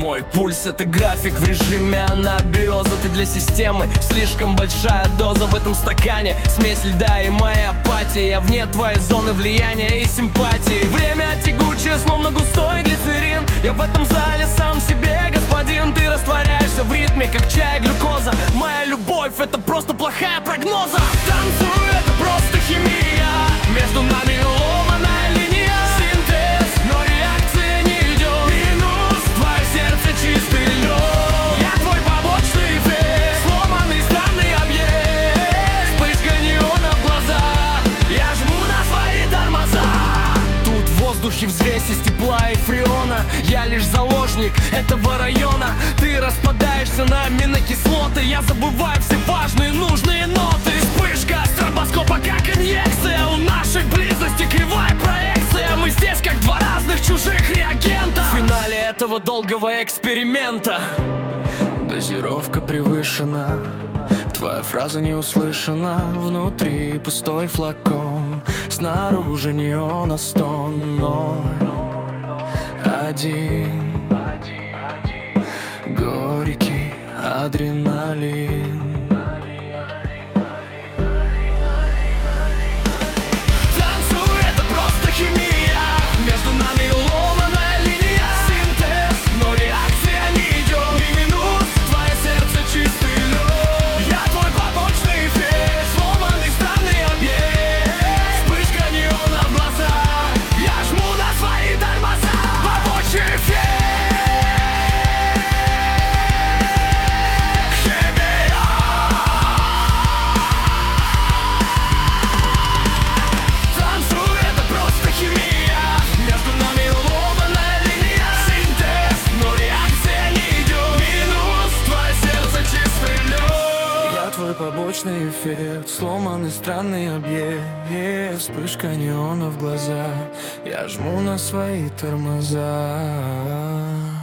Мой пульс — это график в режиме анабиоза. Ты для системы слишком большая доза. В этом стакане смесь льда и моя апатия. Я вне твоей зоны влияния и симпатии. Время тягучее, словно густой глицерин. Я в этом зале сам себе господин. Ты растворяешься в ритме, как чай, глюкоза. Моя любовь — это просто плохая прогноза. Танцую, это просто химия. Между нами ломаная линия. Синтез, но реакция не идет. Минус, твое сердце чистый лед. Я твой побочный эффект. Сломанный странный объект. Вспышка неона в глаза. Я жму на свои тормоза. Тут в воздухе взвесь из тепла и фреона. Я лишь заложник этого района. Ты распадаешься на аминокислоты. Я забываю все важные нужные ноты. Вспышка стробоскопа как инъекция. У нашей близости кривая проекция. Мы здесь как два разных чужих реагента. В финале этого долгого эксперимента дозировка превышена. Твоя фраза не услышана. Внутри пустой флакон. Снаружи неона стон. 0-1. Горький адреналин. Танцуй, это просто химия. Между нами ломаная линия. Синтез, но реакция не идет. И минус, твое сердце чистый лед. Я твой побочный эффект. Сломанный странный объект. Вспышка неона в глаза. Я жму на свои тормоза. Побочный эффект. Побочный эффект, сломанный странный объект. Вспышка неона в глаза. Я жму на свои тормоза.